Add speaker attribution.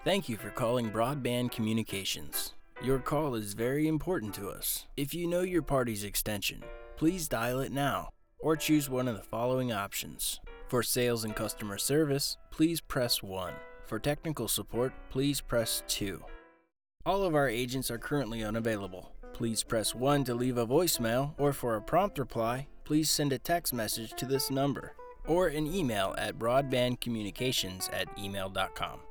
Speaker 1: Thank you for calling Broadband Communications. Your call is very important to us. If you know your party's extension, please dial it now or choose one of the following options. For sales and customer service, please press 1. For technical support, please press 2. All of our agents are currently unavailable. Please press 1 to leave a voicemail, or for a prompt reply, please send a text message to this number or an email at broadbandcommunications@email.com.